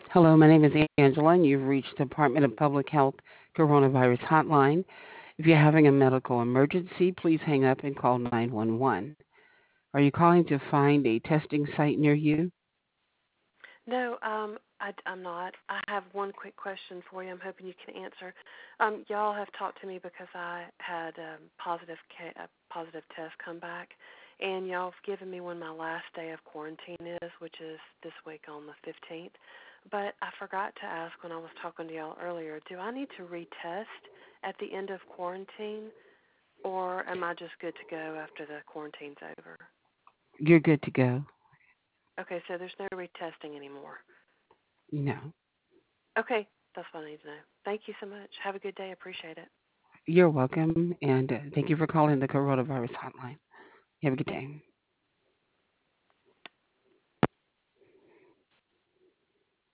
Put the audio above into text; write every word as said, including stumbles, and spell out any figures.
Hello, my name is Angela, and you've reached the Department of Public Health Coronavirus Hotline. If you're having a medical emergency, please hang up and call nine one one. Are you calling to find a testing site near you? No, um, I, am not. I have one quick question for you. I'm hoping you can answer. Um, y'all have talked to me because I had um, positive ca- a positive test come back, and y'all have given me when my last day of quarantine is, which is this week on the fifteenth. But I forgot to ask when I was talking to y'all earlier, do I need to retest at the end of quarantine, or am I just good to go after the quarantine's over? You're good to go. Okay, so there's no retesting anymore. No. Okay, that's what I need to know. Thank you so much. Have a good day. Appreciate it. You're welcome, and uh, thank you for calling the Coronavirus Hotline. Have a good Thank day.